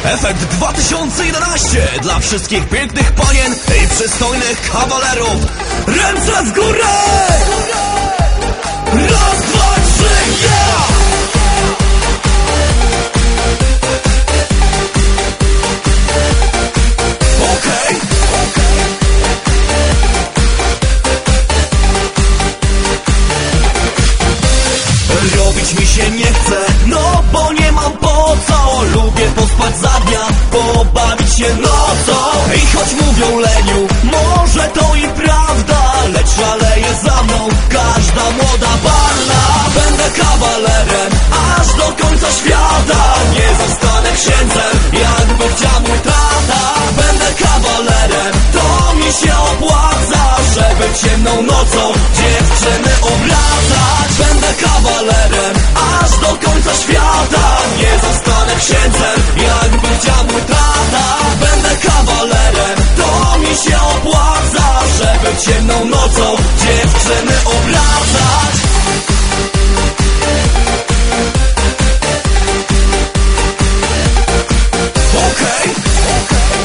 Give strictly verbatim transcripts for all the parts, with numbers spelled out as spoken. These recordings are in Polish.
Efekt dwa tysiące jedenaście dla wszystkich pięknych panien i przystojnych kawalerów. Ręce w górę! Raz, dwa, trzy, yeah! Okej, okej. Robić mi się nie chce, no bo nie mam po co. Lubię pospać za dnia, pobawić się nocą. I choć mówią leniu, może to i prawda, lecz szaleje za mną każda młoda panna. Będę kawalerem aż do końca świata, nie zostanę księdzem, jakby chciał mój tata. Będę kawalerem, to mi się opłaca, żeby ciemną nocą dziewczyny obracać. Będę kawalerem aż do końca świata, nie zostanę księdzem, jakby chciał mój tata. Będę kawalerem, to mi się opłaca, żeby ciemną nocą dziewczyny obracać. Okej, okej.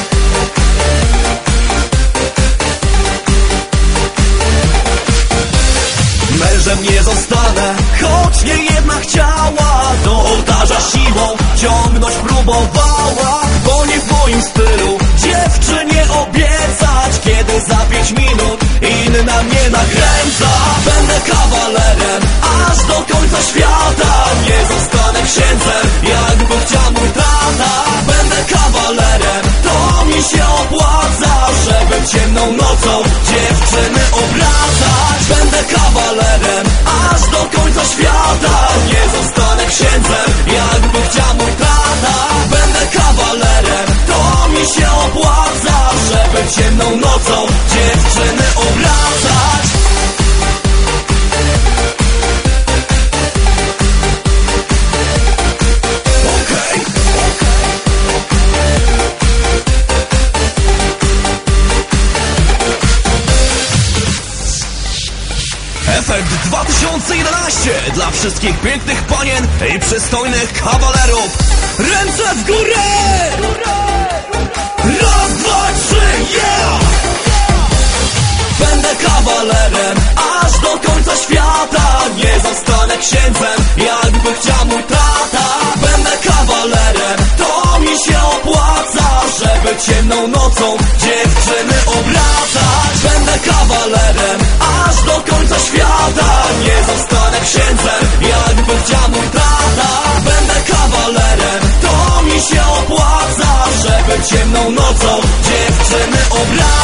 Mężem nie zostanę, choć nie jedna chciała do ołtarza siłą ciągnąć próbowała. Bo nie w moim stylu dziewczynie obiecać, kiedy za pięć minut inna mnie nakręca. Będę kawalerem aż do końca świata, nie zostanę księdzem, jakby chciał mój tata. Będę kawalerem, to mi się opłaca, żeby ciemną nocą dziewczyny obracać. Będę kawalerem aż do końca świata, nie zostanę księdzem, jakby chciał mój tata. Będę kawalerem, to mi się opłaca, żeby ciemną nocą dziewczyny obracać. Okej, okej. Efekt dwa tysiące jedenaście dla wszystkich pięknych panien i przystojnych kawalerów. Ręce w górę! Raz, dwa, trzy, yeah! Będę kawalerem aż do końca świata, nie zostanę księdzem, jakby chciał mój tata. Będę kawalerem, to mi się opłaca, żeby ciemną nocą dziewczyny obracać. Będę kawalerem aż do końca świata, nie zostanę księdzem, jakby chciał mój tata. Będę kawalerem, to mi się opłaca, żeby ciemną nocą dziewczyny obracać.